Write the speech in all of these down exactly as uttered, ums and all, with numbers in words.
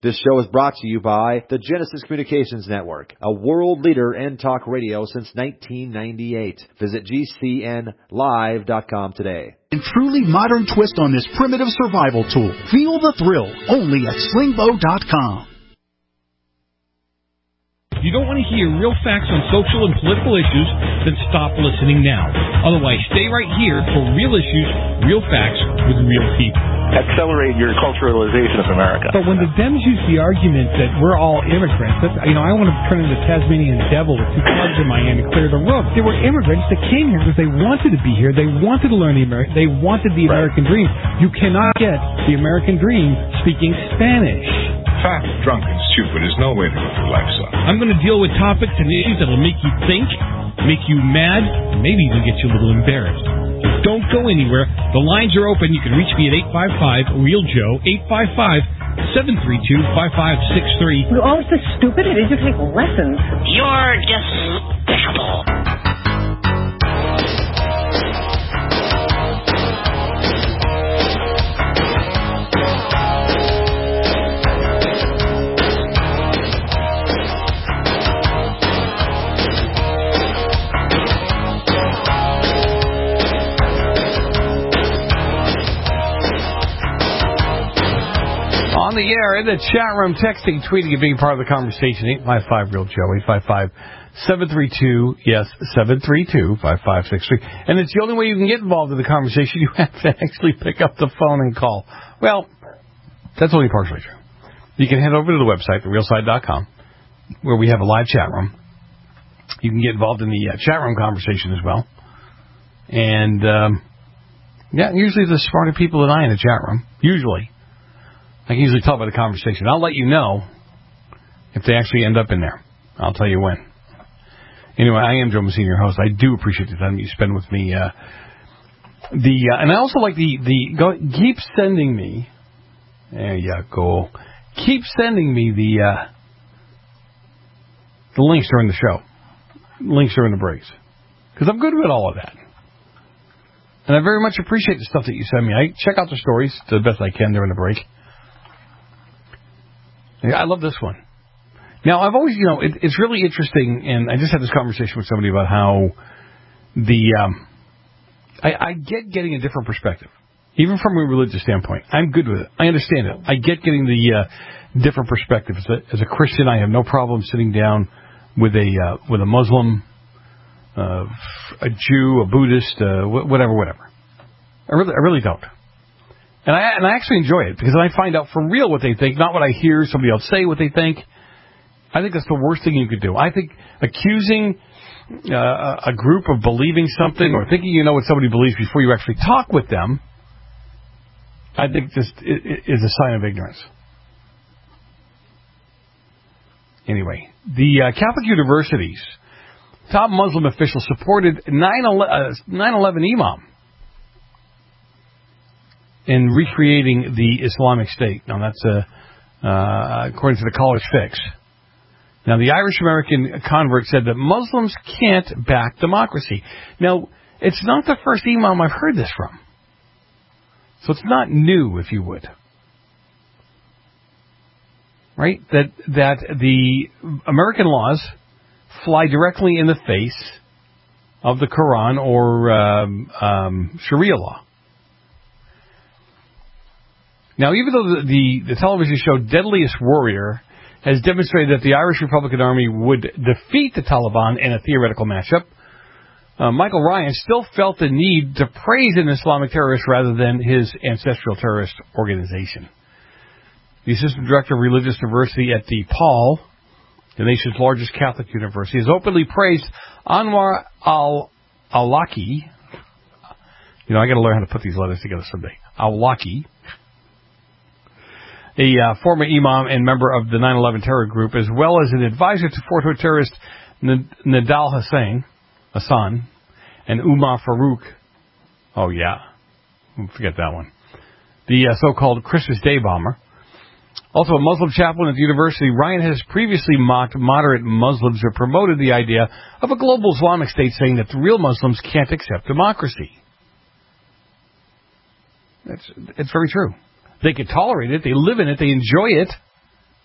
This show is brought to you by the Genesis Communications Network, a world leader in talk radio since nineteen ninety-eight. Visit G C N live dot com today. A truly modern twist on this primitive survival tool. Feel the thrill only at slingbow dot com. If you don't want to hear real facts on social and political issues, then stop listening now. Otherwise, stay right here for real issues, real facts with real people. Accelerate your culturalization of America. But when the Dems use the argument that we're all immigrants, that, you know, I want to turn into Tasmanian devil with two clubs in my hand and clear the road. They were immigrants that came here because they wanted to be here. They wanted to learn the American. They wanted the right. American dream. You cannot get the American dream speaking Spanish. Fat, drunk, and stupid is no way to go through life, son. I'm going to deal with topics and issues that will make you think, make you mad, and maybe even get you a little embarrassed. Don't go anywhere. The lines are open. You can reach me at eight five five, real Joe, eight five five, seven three two, five five six three. You're always so stupid. It is you take lessons. You're despicable. On the air, in the chat room, texting, tweeting, and being part of the conversation, eight five five, real Joe, eight five five, seven three two, yes, seven three two, five five six three. And it's the only way you can get involved in the conversation. You have to actually pick up the phone and call. Well, that's only partially true. You can head over to the website, the real side dot com, where we have a live chat room. You can get involved in the uh, chat room conversation as well. And, um, yeah, usually the smarter people than I in the chat room. Usually. I can usually tell by the conversation. I'll let you know if they actually end up in there. I'll tell you when. Anyway, I am Joe Messina, your host. I do appreciate the time you spend with me. Uh, the uh, and I also like the the go, keep sending me. There you go. Keep sending me the uh, the links during the show, links during the breaks, because I'm good with all of that. And I very much appreciate the stuff that you send me. I check out the stories to the best I can during the break. I love this one. Now, I've always, you know, it, it's really interesting, and I just had this conversation with somebody about how the, um, I, I get getting a different perspective, even from a religious standpoint. I'm good with it. I understand it. I get getting the uh, different perspective. As a, as a Christian, I have no problem sitting down with a uh, with a Muslim, uh, a Jew, a Buddhist, uh, whatever, whatever. I really, I really don't. And I and I actually enjoy it because I find out for real what they think, not what I hear somebody else say what they think. I think that's the worst thing you could do. I think accusing uh, a group of believing something or thinking you know what somebody believes before you actually talk with them, I think just is a sign of ignorance. Anyway, the uh, Catholic universities, top Muslim officials supported nine eleven Imam in recreating the Islamic State. Now, that's uh, uh, according to the College Fix. Now, the Irish-American convert said that Muslims can't back democracy. Now, it's not the first Imam I've heard this from. So it's not new, if you would. Right? That that the American laws fly directly in the face of the Quran or um, um, Sharia law. Now, even though the, the, the television show Deadliest Warrior has demonstrated that the Irish Republican Army would defeat the Taliban in a theoretical matchup, uh, Michael Ryan still felt the need to praise an Islamic terrorist rather than his ancestral terrorist organization. The Assistant Director of Religious Diversity at DePaul, the nation's largest Catholic university, has openly praised Anwar al-Awlaki. You know, I got to learn how to put these letters together someday. Awlaki, a uh, former imam and member of the nine eleven terror group, as well as an advisor to Fort Hood terrorist N- Nidal Hussain, Hassan, and Umar Farouk. Oh, yeah. Forget that one. The uh, so-called Christmas Day bomber. Also a Muslim chaplain at the university, Ryan has previously mocked moderate Muslims who promoted the idea of a global Islamic state, saying that the real Muslims can't accept democracy. That's, it's very true. They can tolerate it. They live in it. They enjoy it.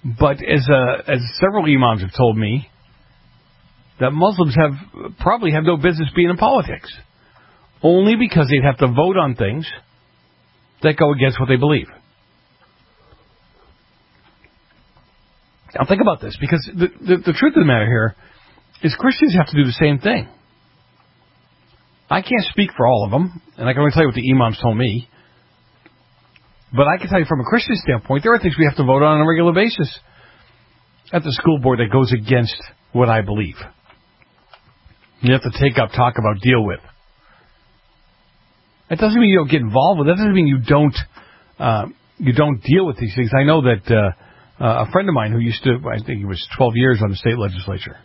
But as uh, as several imams have told me, that Muslims have probably have no business being in politics, only because they'd have to vote on things that go against what they believe. Now think about this, because the, the, the truth of the matter here is Christians have to do the same thing. I can't speak for all of them, and I can only tell you what the imams told me. But I can tell you from a Christian standpoint, there are things we have to vote on on a regular basis at the school board that goes against what I believe. You have to take up, talk about, deal with. That doesn't mean you don't get involved with it. That doesn't mean you don't uh, you don't deal with these things. I know that uh, uh, a friend of mine who used to, I think he was twelve years on the state legislature,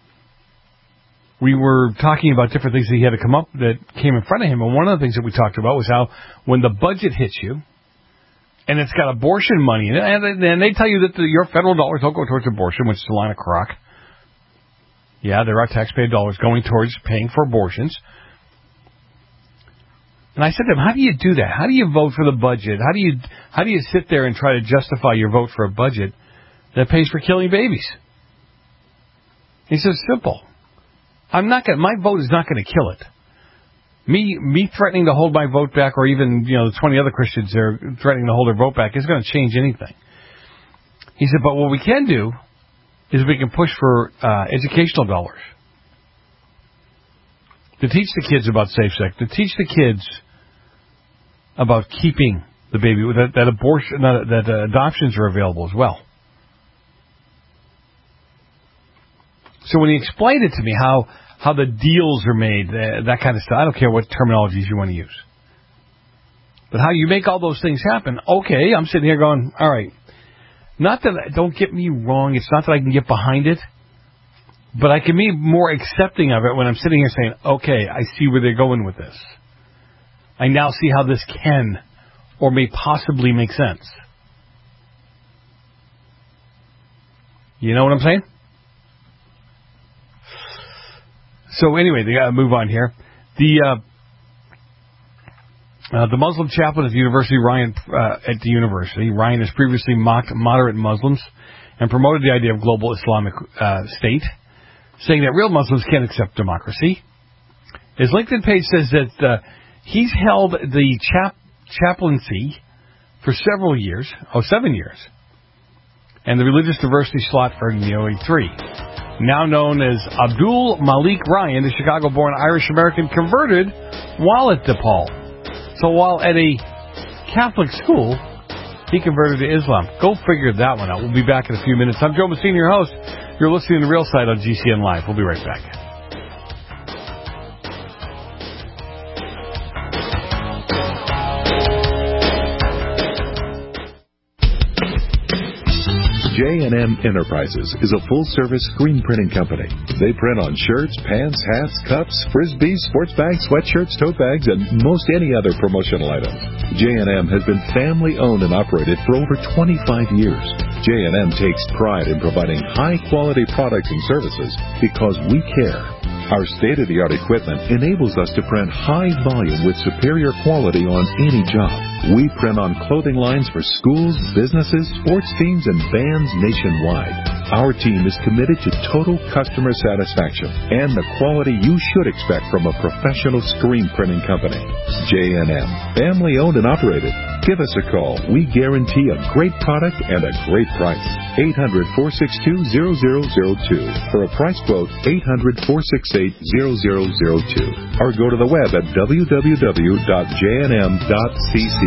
we were talking about different things that he had to come up that came in front of him. And one of the things that we talked about was how when the budget hits you, and it's got abortion money in it, and, and they tell you that the, your federal dollars don't go towards abortion, which is a line of crock. Yeah, there are taxpayer dollars going towards paying for abortions. And I said to him, how do you do that? How do you vote for the budget? How do you how do you sit there and try to justify your vote for a budget that pays for killing babies? He says, simple. I'm not going. My vote is not going to kill it. Me me threatening to hold my vote back, or even you know the twenty other Christians there threatening to hold their vote back, isn't going to change anything. He said, but what we can do is we can push for uh, educational dollars to teach the kids about safe sex, to teach the kids about keeping the baby, that, that abortion, that, that uh, adoptions are available as well. So when he explained it to me, how how the deals are made, uh, that kind of stuff, I don't care what terminologies you want to use, but how you make all those things happen. Okay, I'm sitting here going, all right. Not that, don't get me wrong, it's not that I can get behind it, but I can be more accepting of it when I'm sitting here saying, okay, I see where they're going with this. I now see how this can or may possibly make sense. You know what I'm saying? So anyway, they got to move on here. The uh, uh, the Muslim chaplain at the University, Ryan uh, at the university, Ryan has previously mocked moderate Muslims and promoted the idea of global Islamic uh, state, saying that real Muslims can't accept democracy. His LinkedIn page says that uh, he's held the chap chaplaincy for several years, oh, seven years, and the religious diversity slot earning the O E three. Now known as Abdul Malik Ryan, the Chicago-born Irish-American converted while at DePaul. So while at a Catholic school, he converted to Islam. Go figure that one out. We'll be back in a few minutes. I'm Joe Messina, your host. You're listening to The Real Side on G C N Live. We'll be right back. J and M Enterprises is a full-service screen printing company. They print on shirts, pants, hats, cups, frisbees, sports bags, sweatshirts, tote bags, and most any other promotional items. J and M has been family-owned and operated for over twenty-five years. J and M takes pride in providing high-quality products and services because we care. Our state-of-the-art equipment enables us to print high volume with superior quality on any job. We print on clothing lines for schools, businesses, sports teams, and bands nationwide. Our team is committed to total customer satisfaction and the quality you should expect from a professional screen printing company. J and M, family-owned and operated. Give us a call. We guarantee a great product and a great price. eight hundred, four six two, zero zero zero two. For a price quote, eight hundred, four six eight, zero zero zero two. Or go to the web at w w w dot j n m dot c c.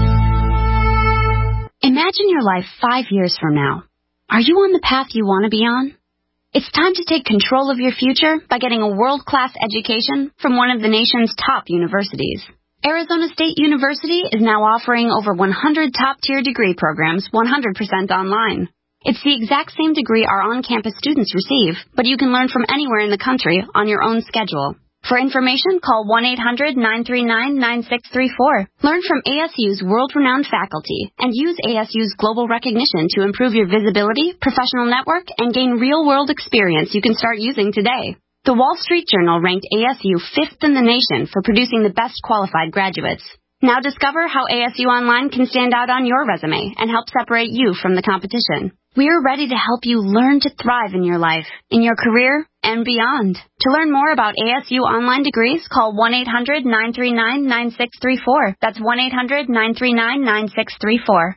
Imagine your life five years from now. Are you on the path you want to be on? It's time to take control of your future by getting a world-class education from one of the nation's top universities. Arizona State University is now offering over one hundred top-tier degree programs one hundred percent online. It's the exact same degree our on-campus students receive, but you can learn from anywhere in the country on your own schedule. For information, call one eight hundred, nine three nine, nine six three four. Learn from A S U's world-renowned faculty and use A S U's global recognition to improve your visibility, professional network, and gain real-world experience you can start using today. The Wall Street Journal ranked A S U fifth in the nation for producing the best qualified graduates. Now discover how A S U Online can stand out on your resume and help separate you from the competition. We're ready to help you learn to thrive in your life, in your career, and beyond. To learn more about A S U online degrees, call one eight hundred nine three nine nine six three four. That's one eight hundred nine three nine nine six three four.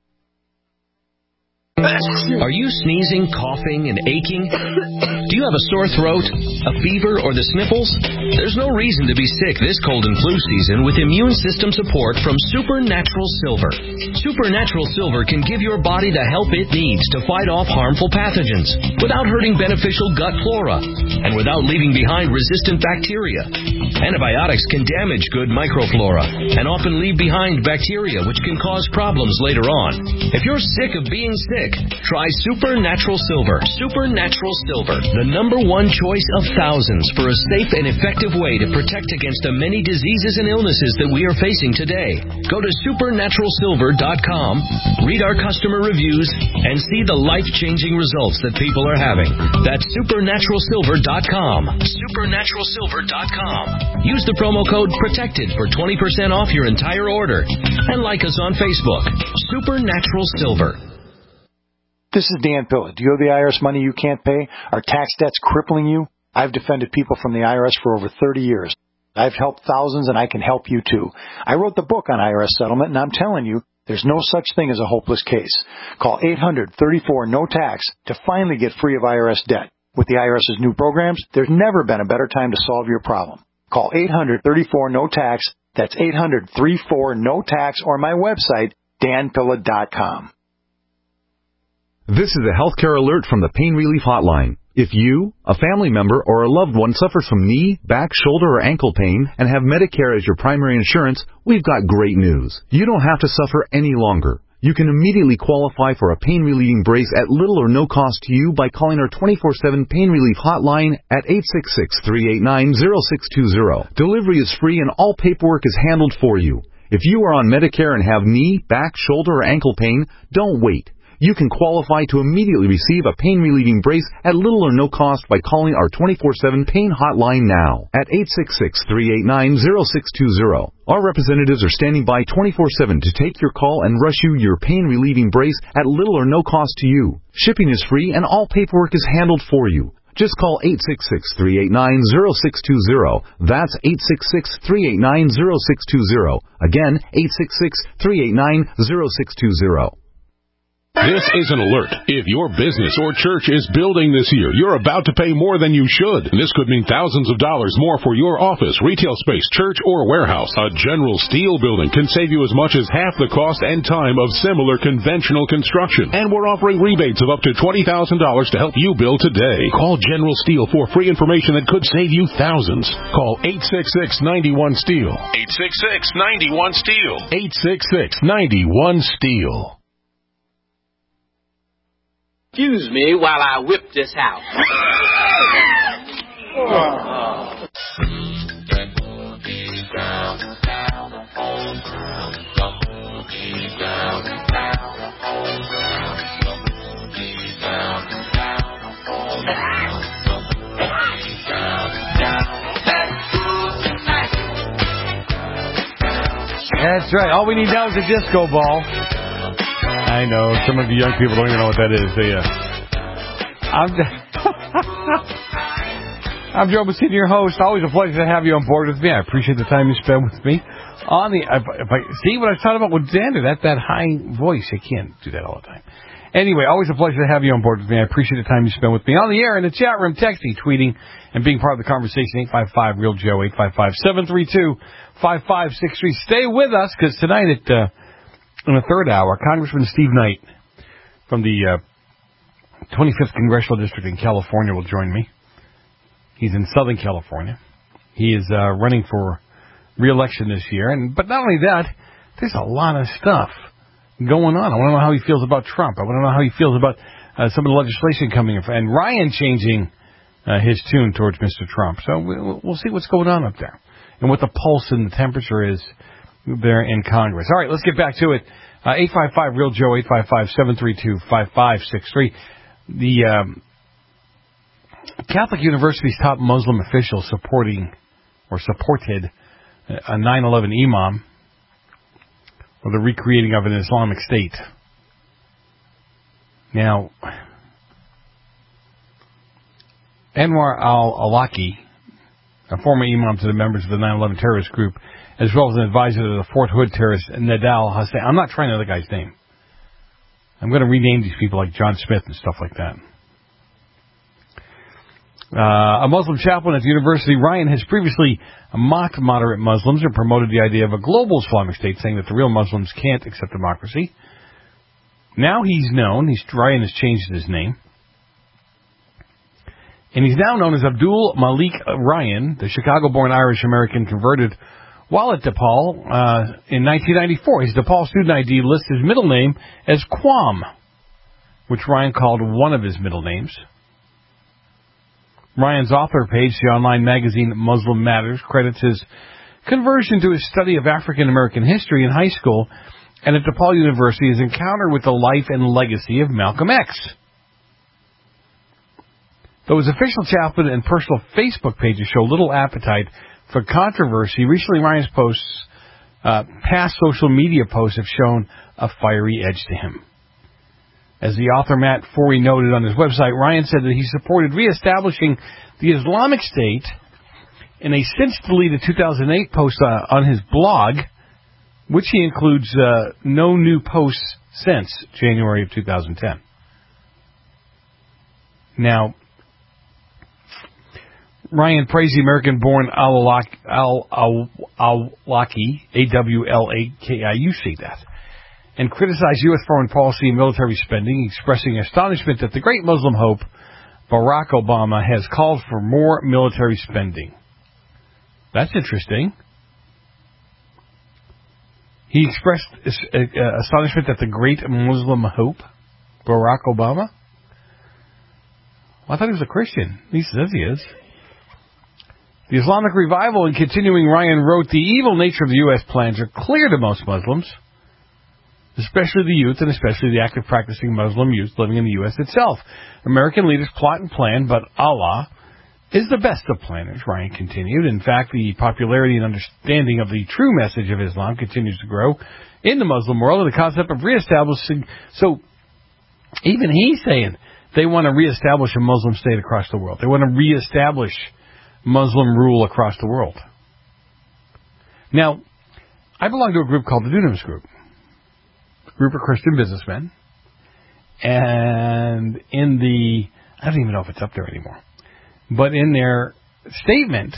Are you sneezing, coughing, and aching? Do you have a sore throat, a fever, or the sniffles? There's no reason to be sick this cold and flu season with immune system support from Supernatural Silver. Supernatural Silver can give your body the help it needs to fight off harmful pathogens without hurting beneficial gut flora and without leaving behind resistant bacteria. Antibiotics can damage good microflora and often leave behind bacteria which can cause problems later on. If you're sick of being sick, try Supernatural Silver. Supernatural Silver, the number one choice of thousands for a safe and effective way to protect against the many diseases and illnesses that we are facing today. Go to supernatural silver dot com, read our customer reviews, and see the life-changing results that people are having. That's supernatural silver dot com. supernatural silver dot com. Use the promo code PROTECTED for twenty percent off your entire order. And like us on Facebook. Supernatural Silver. This is Dan Pilla. Do you owe the I R S money you can't pay? Are tax debts crippling you? I've defended people from the I R S for over thirty years. I've helped thousands, and I can help you too. I wrote the book on I R S settlement, and I'm telling you, there's no such thing as a hopeless case. Call eight hundred thirty-four no tax to finally get free of I R S debt. With the IRS's new programs, there's never been a better time to solve your problem. Call eight hundred thirty-four no tax. That's eight hundred thirty-four no tax, or my website, dan pilla dot com. This is a healthcare alert from the Pain Relief Hotline. If you, a family member, or a loved one suffers from knee, back, shoulder, or ankle pain and have Medicare as your primary insurance, we've got great news. You don't have to suffer any longer. You can immediately qualify for a pain-relieving brace at little or no cost to you by calling our twenty-four seven Pain Relief Hotline at eight six six, three eight nine, zero six two zero. Delivery is free and all paperwork is handled for you. If you are on Medicare and have knee, back, shoulder, or ankle pain, don't wait. You can qualify to immediately receive a pain-relieving brace at little or no cost by calling our twenty-four seven Pain Hotline now at eight six six, three eight nine, zero six two zero. Our representatives are standing by twenty-four seven to take your call and rush you your pain-relieving brace at little or no cost to you. Shipping is free and all paperwork is handled for you. Just call eight six six, three eight nine, zero six two zero. That's eight six six, three eight nine, zero six two zero. Again, eight six six, three eight nine, zero six two zero. This is an alert. If your business or church is building this year, you're about to pay more than you should. This could mean thousands of dollars more for your office, retail space, church, or warehouse. A General Steel building can save you as much as half the cost and time of similar conventional construction. And we're offering rebates of up to twenty thousand dollars to help you build today. Call General Steel for free information that could save you thousands. Call eight six six, nine one, STEEL. eight six six, nine one, STEEL. eight six six, nine one, STEEL. Excuse me while I whip this house. Oh. That's right. All we need now is a disco ball. I know. Some of you young people don't even know what that is, do you? I'm, I'm Joe Messina, your host. Always a pleasure to have you on board with me. I appreciate the time you spend with me. On the, if, if I, see what I was talking about with Xander, that, that high voice. I can't do that all the time. Anyway, always a pleasure to have you on board with me. I appreciate the time you spend with me on the air, in the chat room, texting, tweeting, and being part of the conversation. eight five five, real Joe, eight five five, seven three two, five five six three. Stay with us, because tonight at... Uh, In the third hour, Congressman Steve Knight from the uh, twenty-fifth Congressional District in California will join me. He's in Southern California. He is uh, running for re-election this year. And But not only that, there's a lot of stuff going on. I want to know how he feels about Trump. I want to know how he feels about uh, some of the legislation coming in. And Ryan changing uh, his tune towards Mister Trump. So we'll, we'll see what's going on up there and what the pulse and the temperature is there in Congress. All right, let's get back to it. Uh, eight five five, real Joe, eight five five, seven three two, five five six three. The um, Catholic University's top Muslim official supporting or supported a nine eleven imam or the recreating of an Islamic State. Now, Anwar al-Awlaki, a former imam to the members of the nine eleven terrorist group, as well as an advisor to the Fort Hood terrorist Nadal Hussein. I'm not trying another guy's name. I'm going to rename these people like John Smith and stuff like that. Uh, a Muslim chaplain at the University, Ryan, has previously mocked moderate Muslims and promoted the idea of a global Islamic state, saying that the real Muslims can't accept democracy. Now he's known, he's, Ryan has changed his name, and he's now known as Abdul Malik Ryan, the Chicago-born Irish-American converted while at DePaul uh, in nineteen ninety-four. His DePaul student I D lists his middle name as Quam, which Ryan called one of his middle names. Ryan's author page, the online magazine Muslim Matters, credits his conversion to his study of African-American history in high school and at DePaul University, his encounter with the life and legacy of Malcolm X. Though his official chaplain and personal Facebook pages show little appetite for controversy, recently Ryan's posts, uh, past social media posts have shown a fiery edge to him. As the author Matt Forey noted on his website, Ryan said that he supported reestablishing the Islamic State in a since-deleted two thousand eight post uh, on his blog, which he includes uh, no new posts since January of two thousand ten. Now, Ryan praised the American-born al-Awlaki, A W L A K I, you see that, and criticized U S foreign policy and military spending, expressing astonishment that the great Muslim hope, Barack Obama, has called for more military spending. That's interesting. He expressed astonishment that the great Muslim hope, Barack Obama? Well, I thought he was a Christian. He says he is. The Islamic revival and continuing, Ryan wrote, the evil nature of the U S plans are clear to most Muslims, especially the youth and especially the active practicing Muslim youth living in the U S itself. American leaders plot and plan, but Allah is the best of planners, Ryan continued. In fact, the popularity and understanding of the true message of Islam continues to grow in the Muslim world, and the concept of reestablishing. So even he's saying they want to reestablish a Muslim state across the world. They want to reestablish Muslim rule across the world. Now, I belong to a group called the Dunamis Group, a group of Christian businessmen, and in the, I don't even know if it's up there anymore, but in their statement,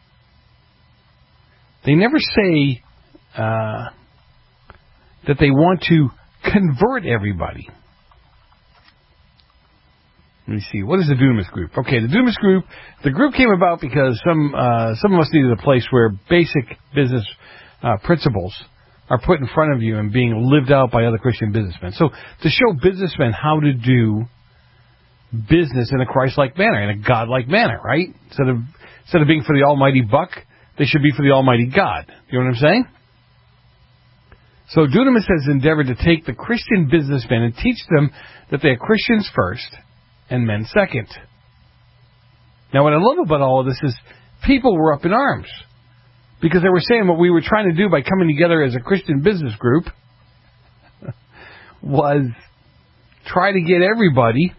they never say uh, that they want to convert everybody. Let me see. What is the Dunamis Group? Okay, the Dunamis Group, the group came about because some uh, some of us needed a place where basic business uh, principles are put in front of you and being lived out by other Christian businessmen. So to show businessmen how to do business in a Christ-like manner, in a God-like manner, right? Instead of instead of being for the almighty buck, they should be for the almighty God. You know what I'm saying? So Dunamis has endeavored to take the Christian businessmen and teach them that they are Christians first and men second. Now, what I love about all of this is people were up in arms because they were saying what we were trying to do by coming together as a Christian business group was try to get everybody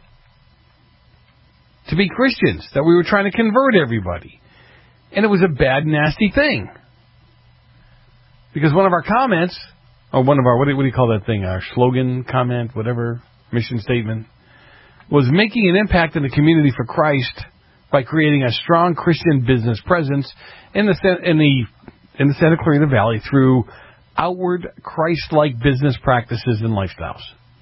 to be Christians, that we were trying to convert everybody. And it was a bad, nasty thing. Because one of our comments, or one of our, what do, what do you call that thing, our slogan, comment, whatever, mission statement, was making an impact in the community for Christ by creating a strong Christian business presence in the in the in the Santa Clarita Valley through outward Christ-like business practices and lifestyles.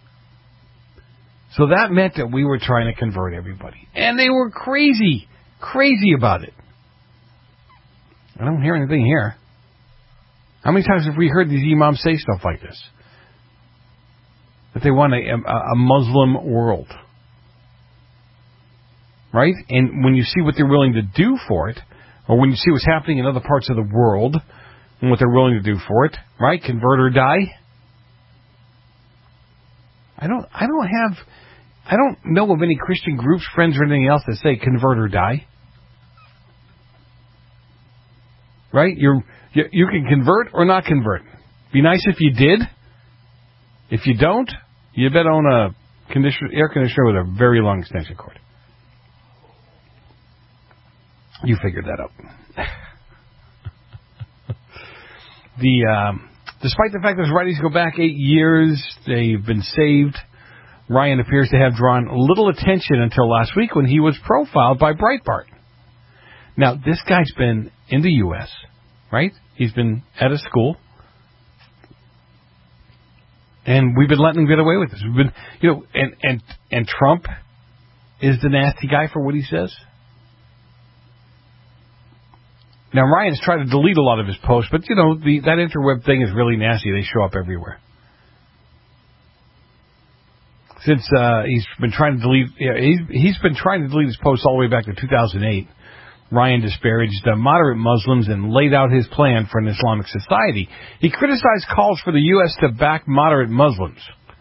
So that meant that we were trying to convert everybody, and they were crazy, crazy about it. I don't hear anything here. How many times have we heard these imams say stuff like this? That they want a, a, a Muslim world. Right? And when you see what they're willing to do for it, or when you see what's happening in other parts of the world, and what they're willing to do for it, right? Convert or die. I don't, I don't have, I don't know of any Christian groups, friends, or anything else that say convert or die. Right? You're, you, you can convert or not convert. Be nice if you did. If you don't, you bet own a conditioner, air conditioner with a very long extension cord. You figured that out. the um, Despite the fact that his writings go back eight years, they've been saved. Ryan appears to have drawn little attention until last week when he was profiled by Breitbart. Now, this guy's been in the U S, right? He's been at a school. And we've been letting him get away with this. We've been, you know, and, and, and Trump is the nasty guy for what he says. Now, Ryan's tried to delete a lot of his posts, but, you know, the, that interweb thing is really nasty. They show up everywhere. Since uh, he's been trying to delete, yeah, he's, he's been trying to delete his posts all the way back to two thousand eight. Ryan disparaged uh, moderate Muslims and laid out his plan for an Islamic society. He criticized calls for the U S to back moderate Muslims.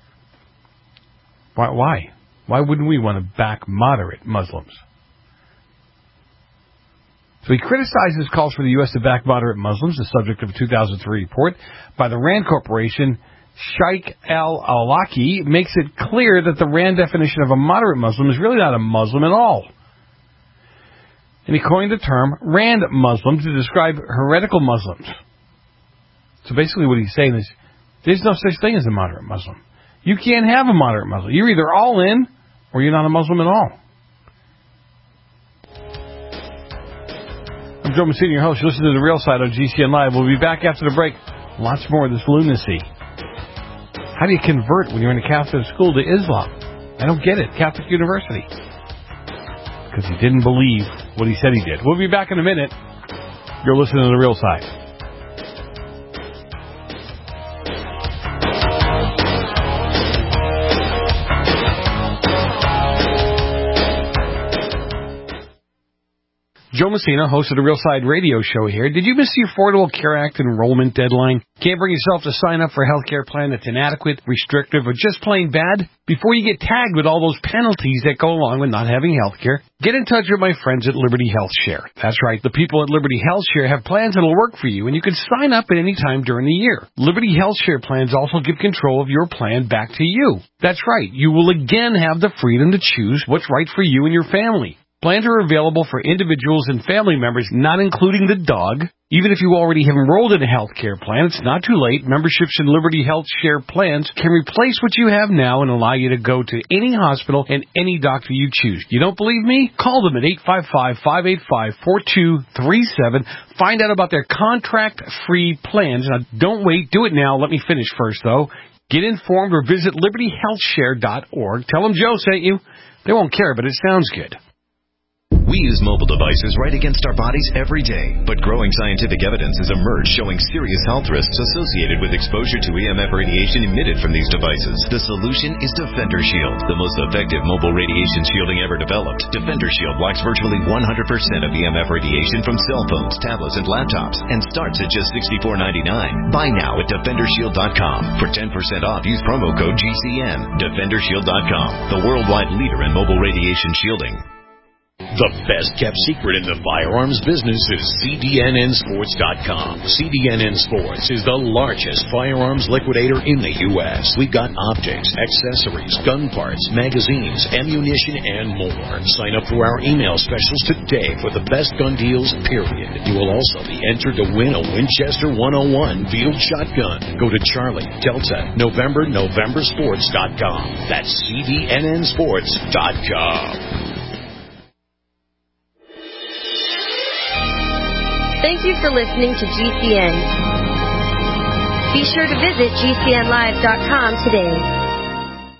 Why? Why, why wouldn't we want to back moderate Muslims? So he criticizes calls for the U S to back moderate Muslims, the subject of a two thousand three report by the RAND Corporation. Sheikh al-Awlaki makes it clear that the RAND definition of a moderate Muslim is really not a Muslim at all. And he coined the term RAND Muslim to describe heretical Muslims. So basically what he's saying is, there's no such thing as a moderate Muslim. You can't have a moderate Muslim. You're either all in, or you're not a Muslim at all. I'm Joe Messina, your host. You listen to The Real Side on G C N Live. We'll be back after the break. Lots more of this lunacy. How do you convert when you're in a Catholic school to Islam? I don't get it. Catholic University. Because he didn't believe what he said he did. We'll be back in a minute. You're listening to The Real Side. Joe Messina, host of the Real Side radio show here. Did you miss the Affordable Care Act enrollment deadline? Can't bring yourself to sign up for a health care plan that's inadequate, restrictive, or just plain bad? Before you get tagged with all those penalties that go along with not having health care, get in touch with my friends at Liberty Health Share. That's right, the people at Liberty Health Share have plans that'll work for you, and you can sign up at any time during the year. Liberty Health Share plans also give control of your plan back to you. That's right, you will again have the freedom to choose what's right for you and your family. Plans are available for individuals and family members, not including the dog. Even if you already have enrolled in a health care plan, it's not too late. Memberships in Liberty Health Share plans can replace what you have now and allow you to go to any hospital and any doctor you choose. You don't believe me? Call them at eight five five, five eight five, four two three seven. Find out about their contract-free plans. Now, don't wait. Do it now. Let me finish first, though. Get informed or visit liberty health share dot org. Tell them Joe sent you. They won't care, but it sounds good. We use mobile devices right against our bodies every day, but growing scientific evidence has emerged showing serious health risks associated with exposure to E M F radiation emitted from these devices. The solution is Defender Shield, the most effective mobile radiation shielding ever developed. Defender Shield blocks virtually one hundred percent of E M F radiation from cell phones, tablets, and laptops, and starts at just sixty-four ninety-nine. Buy now at defender shield dot com. For ten percent off, use promo code G C N. defender shield dot com, the worldwide leader in mobile radiation shielding. The best-kept secret in the firearms business is C D N N sports dot com. C D N N Sports is the largest firearms liquidator in the U S We've got optics, accessories, gun parts, magazines, ammunition, and more. Sign up for our email specials today for the best gun deals, period. You will also be entered to win a Winchester one oh one field shotgun. Go to Charlie, Delta, November, November sports dot com. That's C D N N sports dot com. Thank you for listening to G C N. Be sure to visit G C N live dot com today.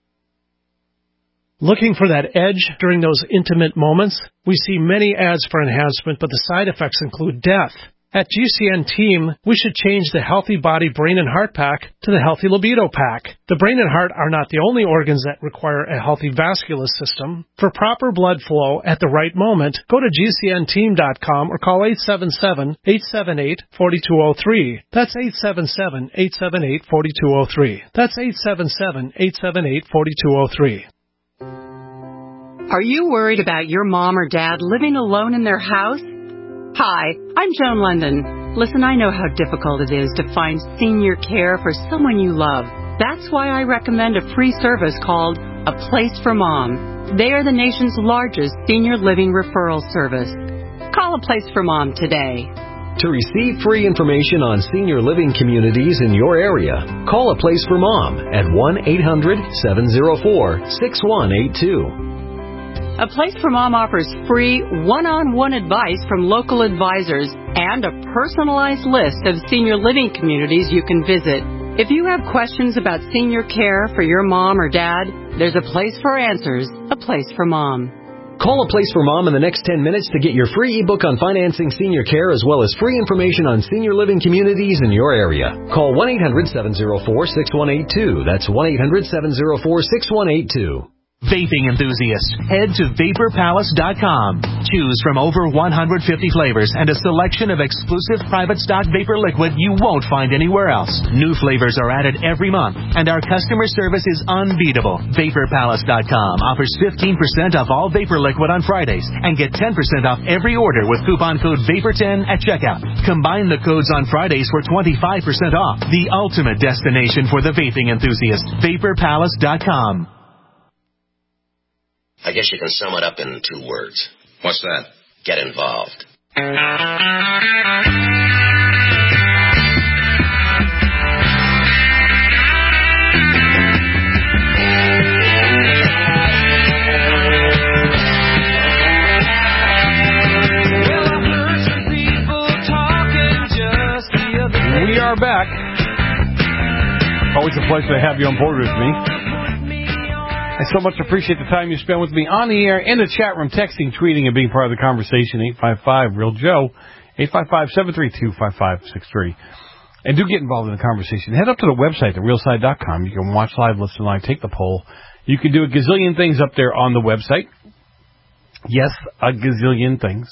Looking for that edge during those intimate moments? We see many ads for enhancement, but the side effects include death. At G C N Team, we should change the Healthy Body, Brain, and Heart Pack to the Healthy Libido Pack. The brain and heart are not the only organs that require a healthy vascular system. For proper blood flow at the right moment, go to G C N team dot com or call eight seven seven, eight seven eight, four two zero three. That's eight seven seven, eight seven eight, four two zero three. That's eight seven seven, eight seven eight, four two zero three. Are you worried about your mom or dad living alone in their house? Hi, I'm Joan London. Listen, I know how difficult it is to find senior care for someone you love. That's why I recommend a free service called A Place for Mom. They are the nation's largest senior living referral service. Call A Place for Mom today. To receive free information on senior living communities in your area, call A Place for Mom at one eight hundred seven oh four six one eight two. A Place for Mom offers free one-on-one advice from local advisors and a personalized list of senior living communities you can visit. If you have questions about senior care for your mom or dad, there's a place for answers, A Place for Mom. Call A Place for Mom in the next ten minutes to get your free ebook on financing senior care as well as free information on senior living communities in your area. Call one eight hundred seven oh four six one eight two. That's one eight hundred seven oh four six one eight two. Vaping enthusiasts, head to vapor palace dot com. Choose from over one hundred fifty flavors and a selection of exclusive private stock vapor liquid you won't find anywhere else. New flavors are added every month, and our customer service is unbeatable. vapor palace dot com offers fifteen percent off all vapor liquid on Fridays and get ten percent off every order with coupon code vapor ten at checkout. Combine the codes on Fridays for twenty-five percent off. The ultimate destination for the vaping enthusiast. vapor palace dot com. I guess you can sum it up in two words. What's that? Get involved. We are back. Always a pleasure to have you on board with me. I so much appreciate the time you spend with me on the air, in the chat room, texting, tweeting, and being part of the conversation. eight five five, real Joe, eight five five, seven three two, five five six three. And do get involved in the conversation. Head up to the website, the real side dot com. You can watch live, listen live, take the poll. You can do a gazillion things up there on the website. Yes, a gazillion things.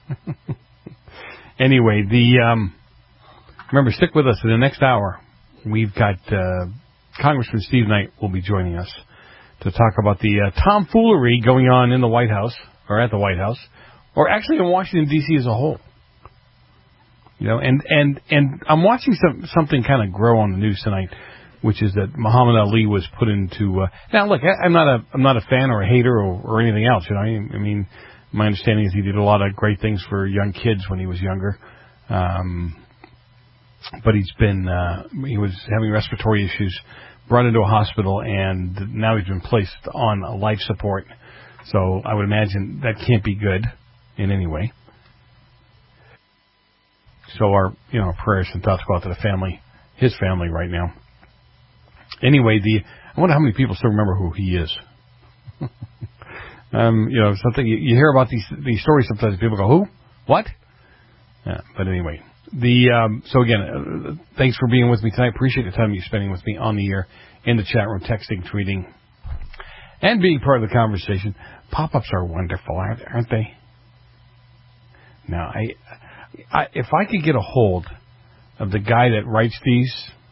Anyway, the um, remember, stick with us in the next hour. We've got uh, Congressman Steve Knight will be joining us to talk about the uh, tomfoolery going on in the White House, or at the White House, or actually in Washington, D C as a whole. You know, and, and, and I'm watching some something kind of grow on the news tonight, which is that Muhammad Ali was put into. Uh, now, look, I, I'm not a I'm not a fan or a hater or, or anything else. You know, I, I mean, my understanding is he did a lot of great things for young kids when he was younger. Um, but he's been uh, he was having respiratory issues, brought into a hospital, and now he's been placed on life support. So I would imagine that can't be good in any way. So our, you know, prayers and thoughts go out to the family, his family right now. Anyway, the I wonder how many people still remember who he is. um, you know, something you, you hear about these these stories sometimes. People go, who? What? Yeah, but anyway. The um, so again, uh, thanks for being with me tonight. Appreciate the time you're spending with me on the air, in the chat room, texting, tweeting, and being part of the conversation. Pop-ups are wonderful, aren't, aren't they? Now, I, I, if I could get a hold of the guy that writes these,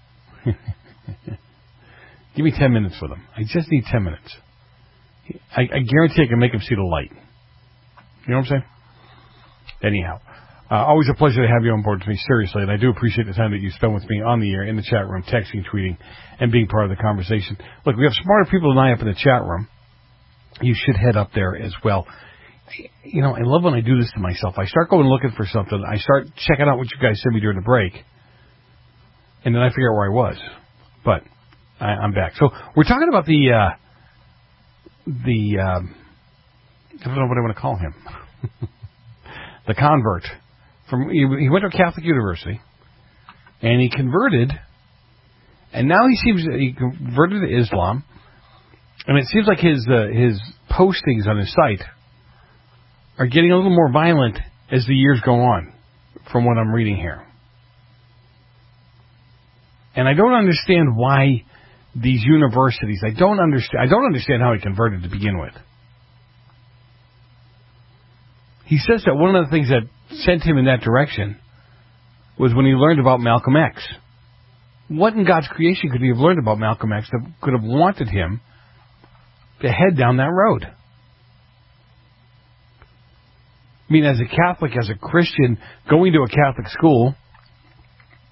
give me ten minutes with him. I just need ten minutes. I, I guarantee I can make him see the light. You know what I'm saying? Anyhow. Uh, always a pleasure to have you on board with me, seriously, and I do appreciate the time that you spend with me on the air, in the chat room, texting, tweeting, and being part of the conversation. Look, we have smarter people than I up in the chat room. You should head up there as well. You know, I love when I do this to myself. I start going looking for something. I start checking out what you guys sent me during the break, and then I figure out where I was. But I, I'm back. So we're talking about the, uh, the um, I don't know what I want to call him, the convert. From, he, he went to a Catholic university, and he converted, and now he seems he converted to Islam, and it seems like his uh, his postings on his site are getting a little more violent as the years go on, from what I'm reading here. And I don't understand why these universities. I don't understand. I don't understand how he converted to begin with. He says that one of the things that sent him in that direction was when he learned about Malcolm X. What in God's creation could he have learned about Malcolm X that could have wanted him to head down that road? I mean, as a Catholic, as a Christian, going to a Catholic school,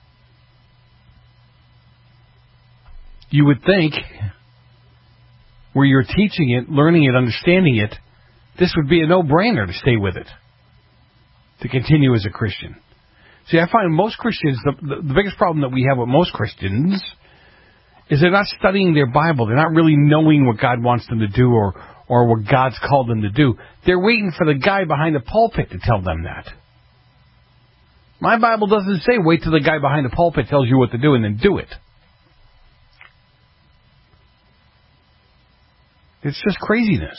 you would think where you're teaching it, learning it, understanding it, this would be a no-brainer to stay with it, to continue as a Christian. See, I find most Christians, the, the, the biggest problem that we have with most Christians is they're not studying their Bible. They're not really knowing what God wants them to do or, or what God's called them to do. They're waiting for the guy behind the pulpit to tell them that. My Bible doesn't say wait till the guy behind the pulpit tells you what to do and then do it. It's just craziness.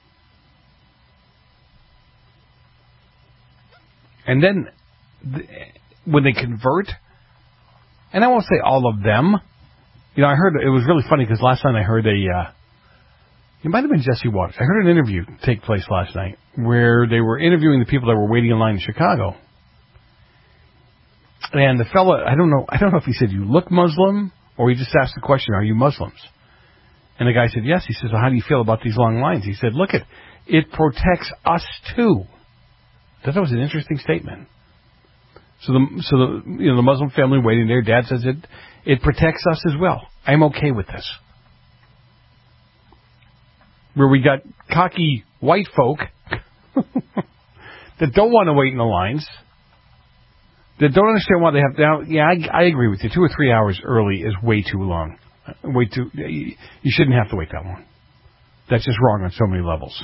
And then when they convert, and I won't say all of them, you know, I heard, it was really funny because last night I heard a, uh, it might have been Jesse Waters. I heard an interview take place last night where they were interviewing the people that were waiting in line in Chicago. And the fella, I don't know, I don't know if he said, you look Muslim, or he just asked the question, are you Muslims? And the guy said, yes. He says, well, how do you feel about these long lines? He said, look, it, it protects us too. I thought that was an interesting statement. So the, so the, you know, the Muslim family waiting there, Dad says it, it protects us as well. I'm okay with this. Where we got cocky white folk that don't want to wait in the lines, that don't understand why they have to. Now, yeah, I, I agree with you. Two or three hours early is way too long. Way too. You shouldn't have to wait that long. That's just wrong on so many levels.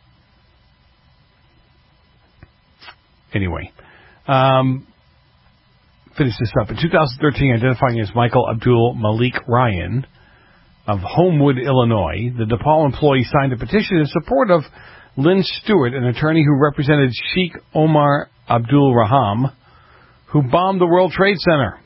Anyway, um, finish this up. In two thousand thirteen, identifying as Michael Abdul Malik Ryan of Homewood, Illinois, the DePaul employee signed a petition in support of Lynn Stewart, an attorney who represented Sheikh Omar Abdul Raham, who bombed the World Trade Center.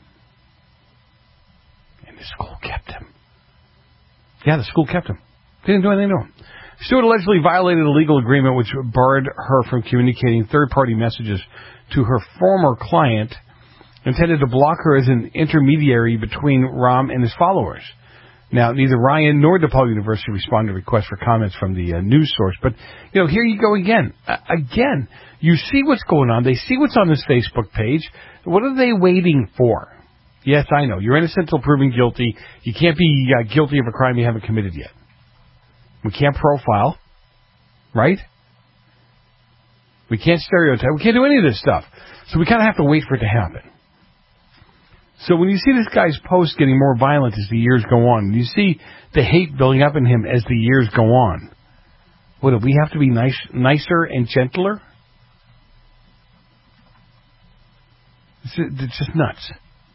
And the school kept him. Yeah, the school kept him. They didn't do anything to him. Stewart allegedly violated a legal agreement which barred her from communicating third-party messages to her former client, intended to block her as an intermediary between Rahm and his followers. Now, neither Ryan nor DePaul University responded to requests for comments from the uh, news source. But, you know, here you go again. Uh, again, you see what's going on. They see what's on this Facebook page. What are they waiting for? Yes, I know. You're innocent until proven guilty. You can't be uh, guilty of a crime you haven't committed yet. We can't profile, right? We can't stereotype. We can't do any of this stuff. So we kind of have to wait for it to happen. So when you see this guy's post getting more violent as the years go on, you see the hate building up in him as the years go on, what, do we have to be nice, nicer and gentler? It's, it's just nuts.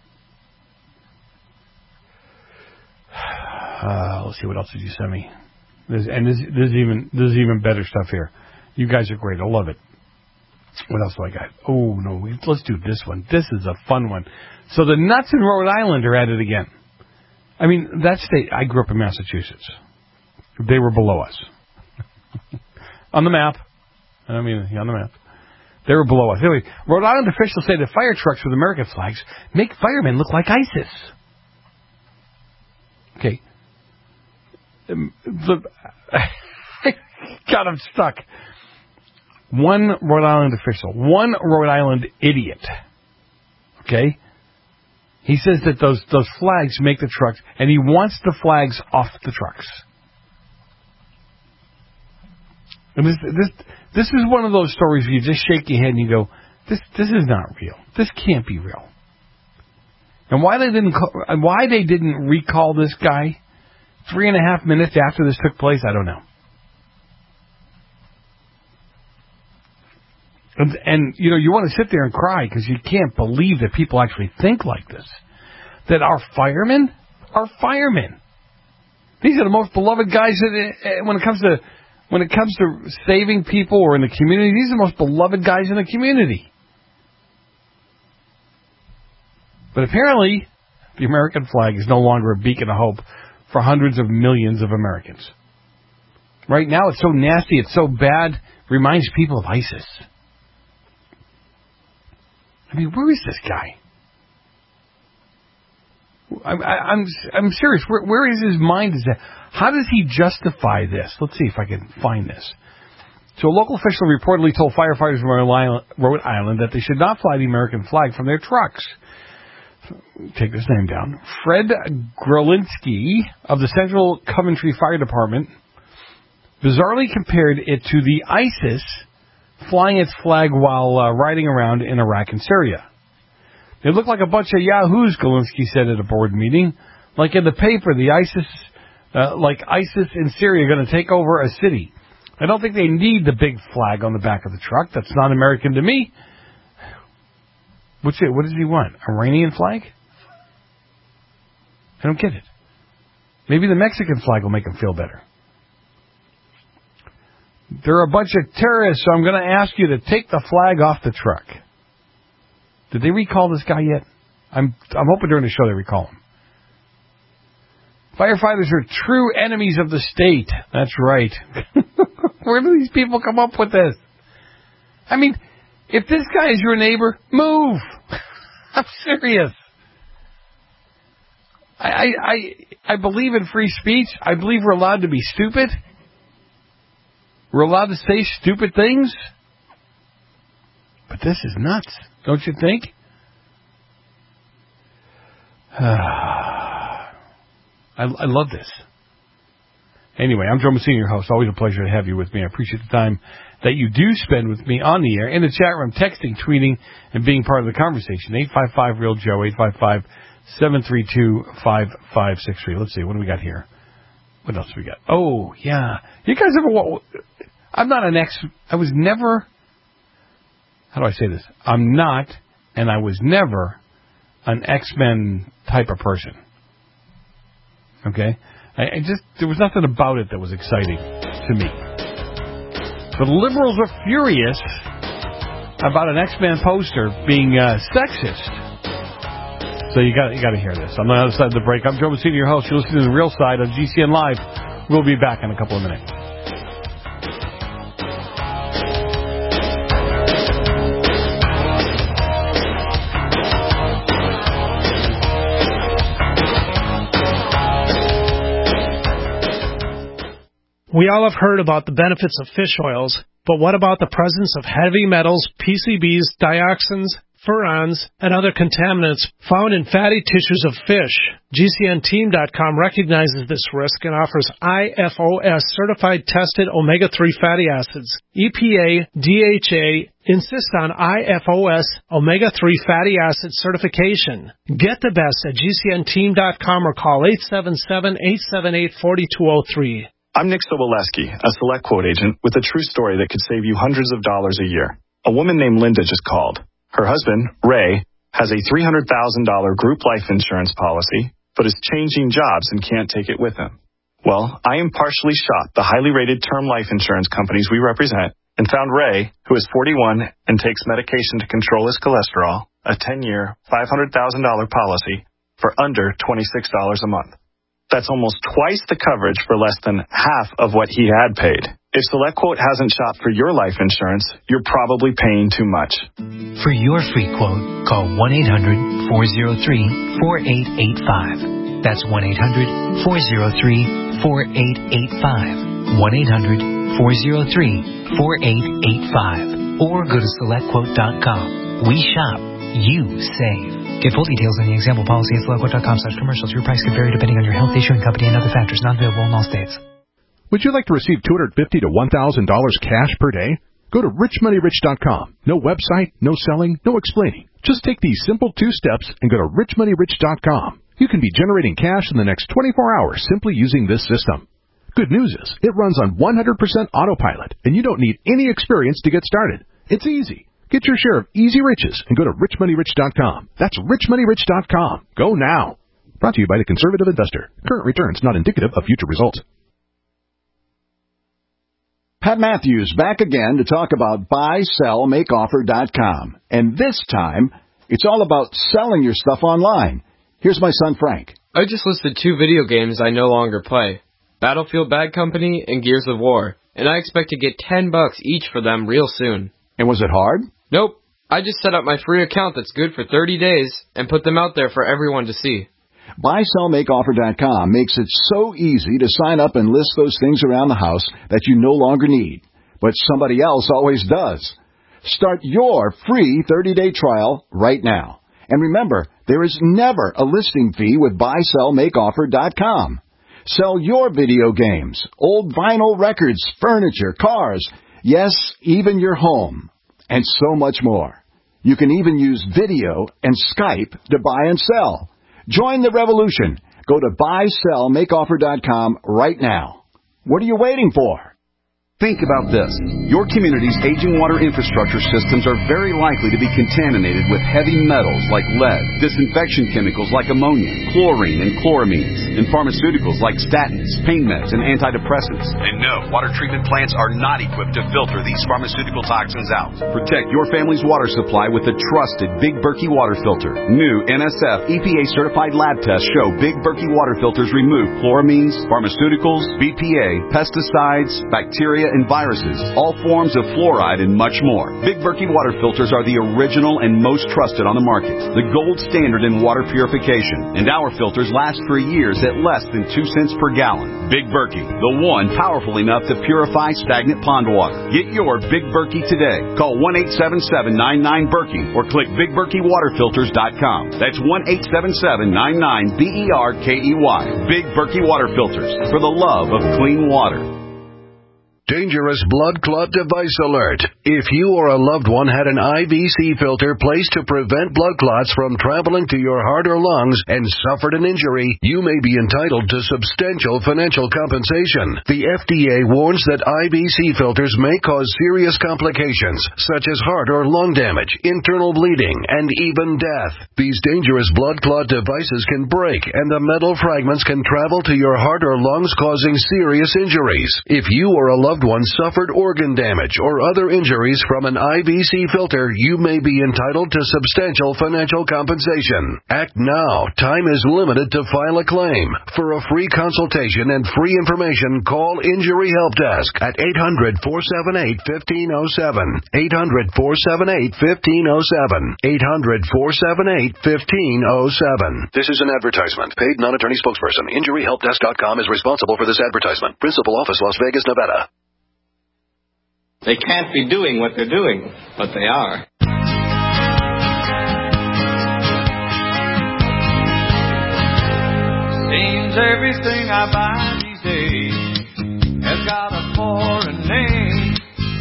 Uh, let's see, what else did you send me? There's, and there's, there's even there's even better stuff here. You guys are great. I love it. What else do I got? Oh, no, let's do this one. This is a fun one. So the nuts in Rhode Island are at it again. I mean, that state, I grew up in Massachusetts. They were below us. On the map. I mean, on the map. They were below us. Anyway, Rhode Island officials say that fire trucks with American flags make firemen look like ISIS. Okay. Um, the, God, I'm stuck. One Rhode Island official, one Rhode Island idiot, okay? He says that those those flags make the trucks, and he wants the flags off the trucks. And this this this is one of those stories where you just shake your head and you go, "This this is not real. This can't be real." And why they didn't call, why they didn't recall this guy three and a half minutes after this took place, I don't know. And, and, you know, you want to sit there and cry because you can't believe that people actually think like this. That our firemen are firemen. These are the most beloved guys that, when it comes to when it comes to saving people or in the community. These are the most beloved guys in the community. But apparently, the American flag is no longer a beacon of hope for hundreds of millions of Americans. Right now, it's so nasty, it's so bad, reminds people of ISIS. I mean, where is this guy? I'm, I'm, I'm serious. Where, where is his mind? Is that? How does he justify this? Let's see if I can find this. So a local official reportedly told firefighters in Rhode Island that they should not fly the American flag from their trucks. Take this name down. Fred Grolinski of the Central Coventry Fire Department, bizarrely compared it to the ISIS flying its flag while uh, riding around in Iraq and Syria. They look like a bunch of yahoos, Galinsky said at a board meeting. Like in the paper, the ISIS, uh, like ISIS in Syria, are going to take over a city. I don't think they need the big flag on the back of the truck. That's not American to me. What's it? What does he want? Iranian flag? I don't get it. Maybe the Mexican flag will make him feel better. They're a bunch of terrorists, so I'm going to ask you to take the flag off the truck. Did they recall this guy yet? I'm I'm hoping during the show they recall him. Firefighters are true enemies of the state. That's right. Where do these people come up with this? I mean, if this guy is your neighbor, move. I'm serious. I, I I I believe in free speech. I believe we're allowed to be stupid. We're allowed to say stupid things. But this is nuts, don't you think? I, I love this. Anyway, I'm Joe Messina, your host. Always a pleasure to have you with me. I appreciate the time that you do spend with me on the air, in the chat room, texting, tweeting, and being part of the conversation. eight five five, real Joe, eight five five, seven three two, five five six three. Let's see, what do we got here? What else we got? Oh, yeah. You guys ever... I'm not an ex... I was never... How do I say this? I'm not, and I was never, an X-Men type of person. Okay? I, I just... There was nothing about it that was exciting to me. The liberals are furious about an X-Men poster being uh, sexist. So you got you got to hear this. On the other side of the break, I'm Joe Messina, your host. You're listening to The Real Side on G C N Live. We'll be back in a couple of minutes. We all have heard about the benefits of fish oils, but what about the presence of heavy metals, P C Bs, dioxins, furans, and other contaminants found in fatty tissues of fish? G C N team dot com recognizes this risk and offers I F O S certified tested omega three fatty acids. E P A, D H A insist on I F O S omega three fatty acid certification. Get the best at G C N team dot com or call eight seven seven, eight seven eight, four two zero three. I'm Nick Soboleski, a Select Quote agent with a true story that could save you hundreds of dollars a year. A woman named Linda just called. Her husband, Ray, has a three hundred thousand dollars group life insurance policy, but is changing jobs and can't take it with him. Well, I impartially shot the highly rated term life insurance companies we represent and found Ray, who is forty-one and takes medication to control his cholesterol, a ten-year, five hundred thousand dollars policy for under twenty-six dollars a month. That's almost twice the coverage for less than half of what he had paid. If SelectQuote hasn't shopped for your life insurance, you're probably paying too much. For your free quote, call one eight hundred, four oh three, four eight eight five. That's one eight hundred, four oh three, four eight eight five. one eight hundred, four oh three, four eight eight five. Or go to select quote dot com. We shop. You save. Get full details in the example policy at select quote dot com slash commercials. Your price can vary depending on your health, issuing company, and other factors. Not available in all states. Would you like to receive two hundred fifty dollars to one thousand dollars cash per day? Go to rich money rich dot com. No website, no selling, no explaining. Just take these simple two steps and go to rich money rich dot com. You can be generating cash in the next twenty-four hours simply using this system. Good news is, it runs on one hundred percent autopilot, and you don't need any experience to get started. It's easy. Get your share of easy riches and go to rich money rich dot com. That's rich money rich dot com. Go now. Brought to you by the Conservative Investor. Current returns not indicative of future results. Pat Matthews back again to talk about buy sell make offer dot com. And this time, it's all about selling your stuff online. Here's my son Frank. I just listed two video games I no longer play. Battlefield Bad Company and Gears of War. And I expect to get ten bucks each for them real soon. And was it hard? Nope. I just set up my free account that's good for thirty days and put them out there for everyone to see. buy sell make offer dot com makes it so easy to sign up and list those things around the house that you no longer need, but somebody else always does. Start your free thirty-day trial right now. And remember, there is never a listing fee with buy sell make offer dot com. Sell your video games, old vinyl records, furniture, cars, yes, even your home, and so much more. You can even use video and Skype to buy and sell. Join the revolution. Go to buy sell make offer dot com right now. What are you waiting for? Think about this. Your community's aging water infrastructure systems are very likely to be contaminated with heavy metals like lead, disinfection chemicals like ammonia, chlorine and chloramines, and pharmaceuticals like statins, pain meds, and antidepressants. And no, water treatment plants are not equipped to filter these pharmaceutical toxins out. Protect your family's water supply with the trusted Big Berkey water filter. New N S F E P A-certified lab tests show Big Berkey water filters remove chloramines, pharmaceuticals, B P A, pesticides, bacteria, and viruses, all forms of fluoride, and much more. Big Berkey water filters are the original and most trusted on the market, the gold standard in water purification, and our filters last for years at less than two cents per gallon. Big Berkey, the one powerful enough to purify stagnant pond water. Get your Big Berkey today. Call one eight seven seven, nine nine, Berkey or click big berkey water filters dot com. That's one eight seven seven, nine nine, B E R K E Y. Big Berkey water filters, for the love of clean water. Dangerous blood clot device alert. If you or a loved one had an I V C filter placed to prevent blood clots from traveling to your heart or lungs and suffered an injury, you may be entitled to substantial financial compensation. The F D A warns that I V C filters may cause serious complications, such as heart or lung damage, internal bleeding, and even death. These dangerous blood clot devices can break, and the metal fragments can travel to your heart or lungs, causing serious injuries. If you or a loved one suffered organ damage or other injuries from an I V C filter, you may be entitled to substantial financial compensation. Act now. Time is limited to file a claim. For a free consultation and free information, call Injury Help Desk at eight hundred, four seven eight, one five zero seven. eight hundred, four seven eight, one five zero seven. eight hundred, four seven eight, one five zero seven. This is an advertisement. Paid non-attorney spokesperson. Injury Help Desk dot com is responsible for this advertisement. Principal office, Las Vegas, Nevada. They can't be doing what they're doing, but they are. Seems everything I buy these days has got a foreign name.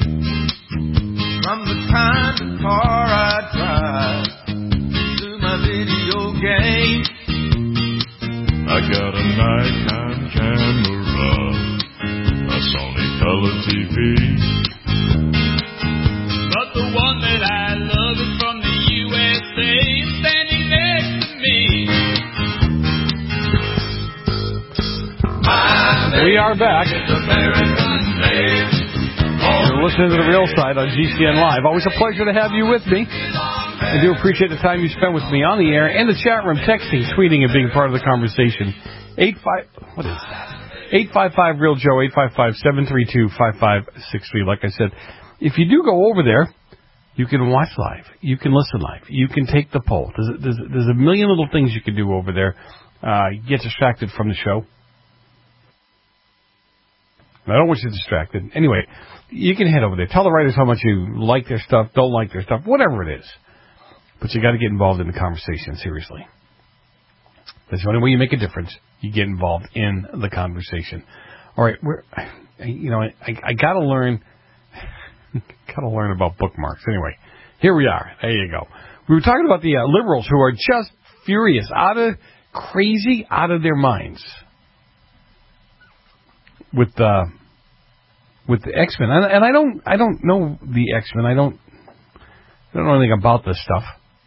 From the kind of car I drive to my video game. I got a Nikon camera, a Sony color T V. But the one that I love is from the U S A, standing next to me. We are back. You're listening to The Real Side on G C N Live. Always a pleasure to have you with me. I do appreciate the time you spend with me on the air and the chat room, texting, tweeting, and being part of the conversation. Eight five, what is that? Eight five five Real Joe. Eight five five seven three two five five six three. Like I said, if you do go over there, you can watch live. You can listen live. You can take the poll. There's, there's, there's a million little things you can do over there. Uh, you get distracted from the show. I don't want you distracted. Anyway, you can head over there. Tell the writers how much you like their stuff, don't like their stuff, whatever it is. But you got to get involved in the conversation, seriously. That's the only way you make a difference. You get involved in the conversation. All right, we're, you know, I, I got to learn... Got to learn about bookmarks. Anyway, here we are. There you go. We were talking about the uh, liberals who are just furious, out of crazy, out of their minds with uh, with the X-Men. And, and I don't, I don't know the X-Men. I don't, I don't know anything about this stuff.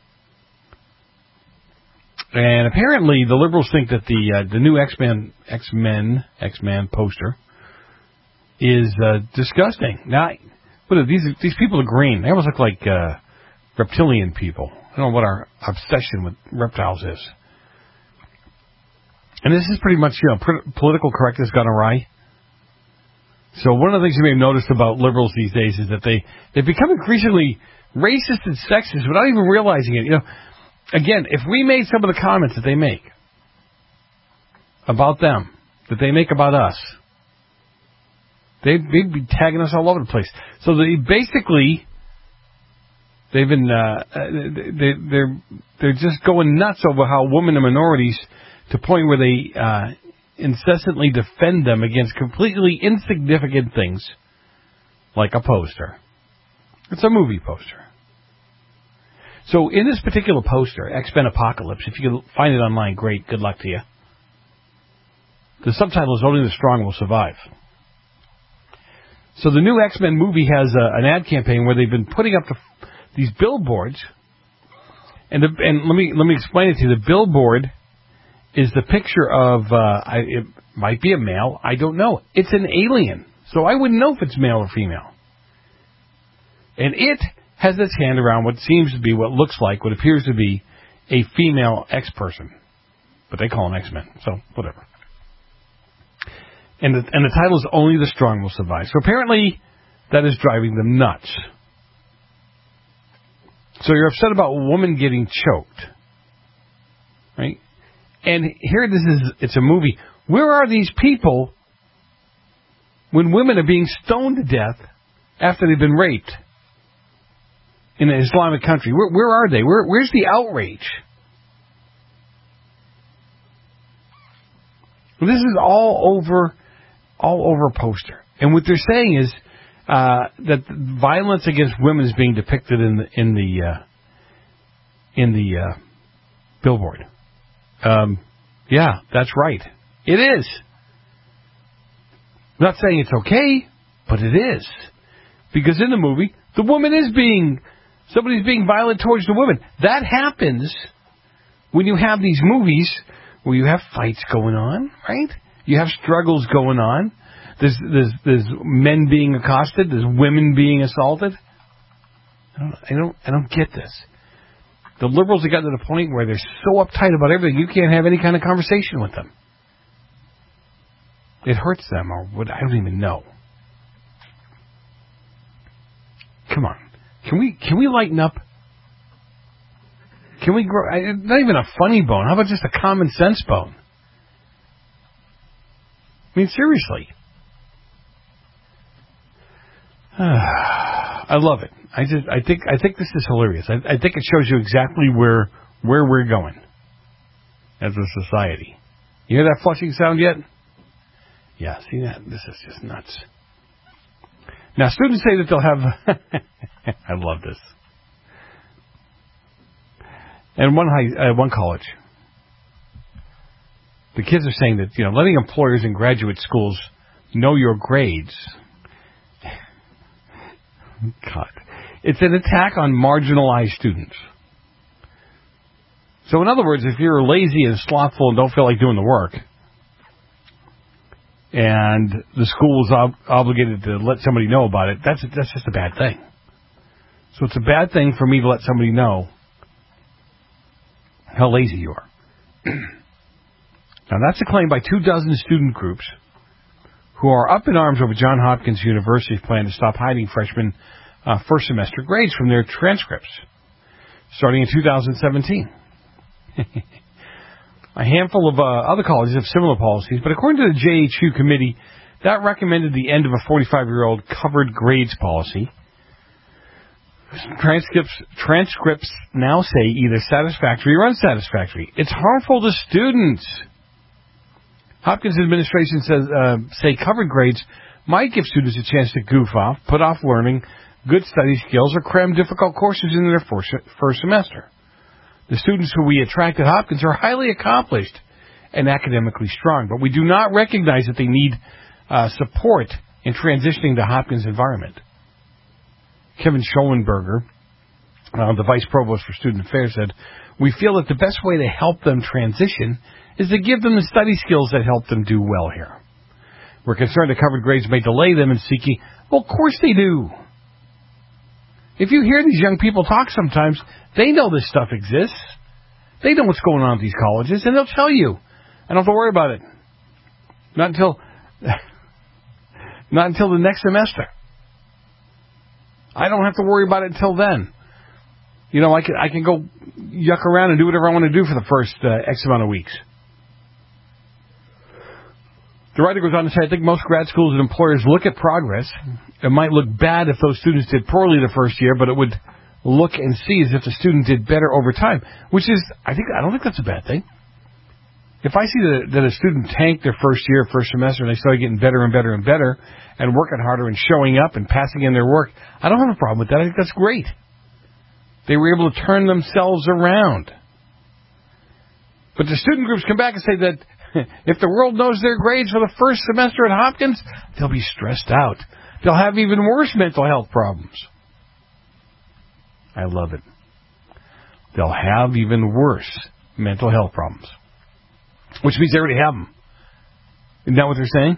And apparently, the liberals think that the uh, the new X-Men, X-Men, X-Men poster is uh, disgusting. Now. What are these these people are green. They almost look like uh, reptilian people. I don't know what our obsession with reptiles is. And this is pretty much, you know, pr- political correctness gone awry. So one of the things you may have noticed about liberals these days is that they, they become increasingly racist and sexist without even realizing it. You know, again, if we made some of the comments that they make about them, that they make about us, They'd, they'd be tagging us all over the place. So they basically, they've been, uh, they, they're, they're just going nuts over how women and minorities, to the point where they, uh, incessantly defend them against completely insignificant things like a poster. It's a movie poster. So in this particular poster, X-Men Apocalypse, if you can find it online, great, good luck to you. The subtitle is Only the Strong Will Survive. So the new X-Men movie has a, an ad campaign where they've been putting up the, these billboards. And, the, and let me let me explain it to you. The billboard is the picture of, uh, I, it might be a male, I don't know. It's an alien, so I wouldn't know if it's male or female. And it has its hand around what seems to be, what looks like, what appears to be a female X-person. But they call them X-Men, so whatever. And the, and the title is Only the Strong Will Survive. So apparently that is driving them nuts. So you're upset about a woman getting choked. Right? And here this is, it's a movie. Where are these people when women are being stoned to death after they've been raped in an Islamic country? Where, where are they? Where, where's the outrage? This is all over, all over a poster. And what they're saying is uh, that violence against women is being depicted in the in the uh, in the uh, billboard. Um, yeah, that's right. It is. I'm not saying it's okay, but it is. Because in the movie, the woman is being, somebody's being violent towards the woman. That happens when you have these movies where you have fights going on, right? You have struggles going on. There's, there's, there's men being accosted. There's women being assaulted. I don't, I don't, I don't get this. The liberals have gotten to the point where they're so uptight about everything, you can't have any kind of conversation with them. It hurts them, or what? I don't even know. Come on, can we can we lighten up? Can we grow? Not even a funny bone. How about just a common sense bone? I mean, seriously. I love it. I just, I think, I think this is hilarious. I, I think it shows you exactly where, where we're going as a society. You hear that flushing sound yet? Yeah, see that? This is just nuts. Now, students say that they'll have, I love this. And one high, uh, one college, the kids are saying that, you know, letting employers and graduate schools know your grades. God. It's an attack on marginalized students. So in other words, if you're lazy and slothful and don't feel like doing the work, and the school is ob- obligated to let somebody know about it, that's that's just a bad thing. So it's a bad thing for me to let somebody know how lazy you are. Now that's a claim by two dozen student groups who are up in arms over Johns Hopkins University's plan to stop hiding freshmen uh, first semester grades from their transcripts, starting in two thousand seventeen. A handful of uh, other colleges have similar policies, but according to the J H U committee, that recommended the end of a forty-five-year-old covered grades policy. Transcripts transcripts now say either satisfactory or unsatisfactory. It's harmful to students. Hopkins administration says uh, say covered grades might give students a chance to goof off, put off learning good study skills, or cram difficult courses in their first, first semester. The students who we attract at Hopkins are highly accomplished and academically strong, but we do not recognize that they need uh, support in transitioning to Hopkins' environment. Kevin Schollenberger, uh, the Vice Provost for Student Affairs, said, "We feel that the best way to help them transition is to give them the study skills that help them do well here. We're concerned that covered grades may delay them in seeking..." Well, of course they do. If you hear these young people talk sometimes, they know this stuff exists. They know what's going on at these colleges, and they'll tell you. I don't have to worry about it. Not until, not until the next semester. I don't have to worry about it until then. You know, I can I can go yuck around and do whatever I want to do for the first uh, X amount of weeks. The writer goes on to say, "I think most grad schools and employers look at progress. It might look bad if those students did poorly the first year, but it would look and see as if the student did better over time," which is, I think, I don't think that's a bad thing. If I see that, that a student tanked their first year, first semester, and they started getting better and better and better and working harder and showing up and passing in their work, I don't have a problem with that. I think that's great. They were able to turn themselves around. But the student groups come back and say that if the world knows their grades for the first semester at Hopkins, they'll be stressed out. They'll have even worse mental health problems. I love it. They'll have even worse mental health problems. Which means they already have them. Isn't that what they're saying?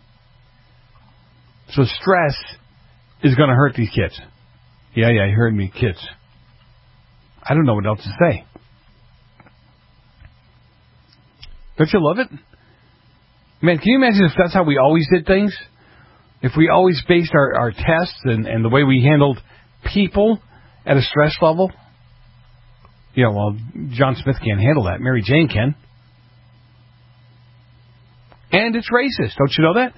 So stress is going to hurt these kids. Yeah, yeah, you heard me, kids. I don't know what else to say. Don't you love it? Man, can you imagine if that's how we always did things? If we always based our, our tests and, and the way we handled people at a stress level? You know, well, John Smith can't handle that. Mary Jane can. And it's racist. Don't you know that?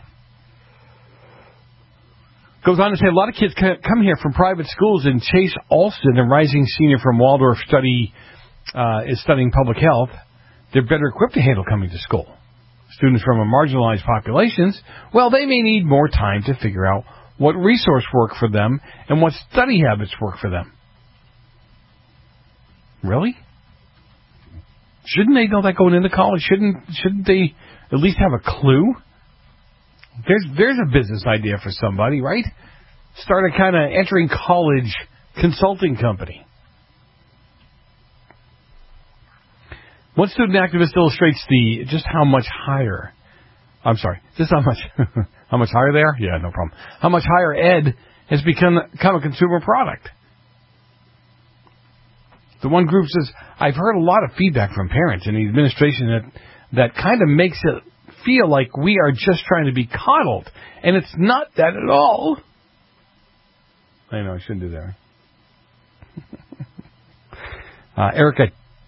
Goes on to say a lot of kids come here from private schools, and Chase Alston, a rising senior from Waldorf, study uh, is studying public health. They're better equipped to handle coming to school. Students from marginalized populations, well, they may need more time to figure out what resource work for them and what study habits work for them. Really? Shouldn't they know that going into college? Shouldn't shouldn't they at least have a clue? There's there's a business idea for somebody, right? Start a kind of entering college consulting company. One student activist illustrates the just how much higher. I'm sorry, just how much how much higher they are? Yeah, no problem. How much higher ed has become, become a consumer product. The one group says, I've heard a lot of feedback from parents in the administration that that kind of makes it feel like we are just trying to be coddled, and it's not that at all. I know, I shouldn't do that. uh, Erica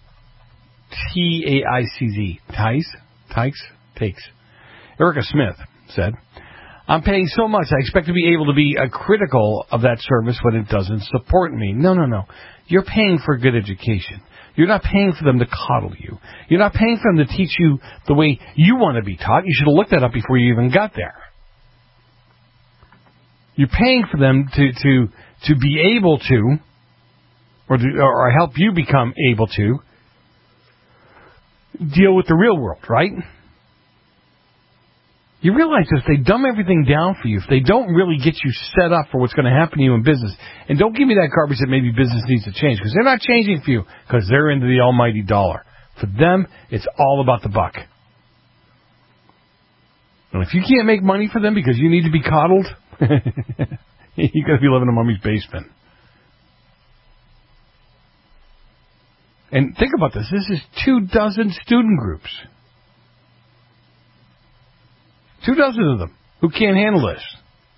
T A I C Z, Tice, Tikes, Takes. Erica Smith said, I'm paying so much, I expect to be able to be uh, critical of that service when it doesn't support me. No, no, no. You're paying for good education. You're not paying for them to coddle you. You're not paying for them to teach you the way you want to be taught. You should have looked that up before you even got there. You're paying for them to to, to be able to, or to, or help you become able to, deal with the real world, right? You realize if they dumb everything down for you, if they don't really get you set up for what's going to happen to you in business, and don't give me that garbage that maybe business needs to change, because they're not changing for you, because they're into the almighty dollar. For them, it's all about the buck. And if you can't make money for them because you need to be coddled, you're going to be living in mommy's basement. And think about this. This is two dozen student groups. Two dozen of them who can't handle this.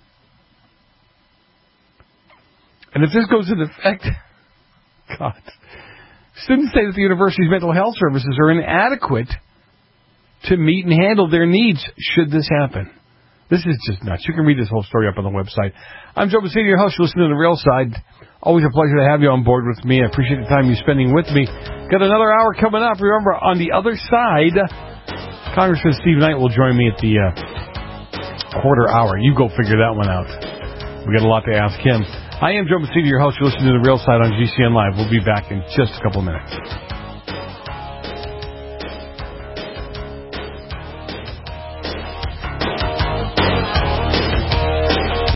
And if this goes into effect, God, students say that the university's mental health services are inadequate to meet and handle their needs should this happen. This is just nuts. You can read this whole story up on the website. I'm Joe Messina, your host. You're listening to The Real Side. Always a pleasure to have you on board with me. I appreciate the time you're spending with me. Got another hour coming up. Remember, on the other side, Congressman Steve Knight will join me at the uh, quarter hour. You go figure that one out. We got a lot to ask him. I am Joe Messina, your host. You're listening to The Real Side on G C N Live. We'll be back in just a couple of minutes.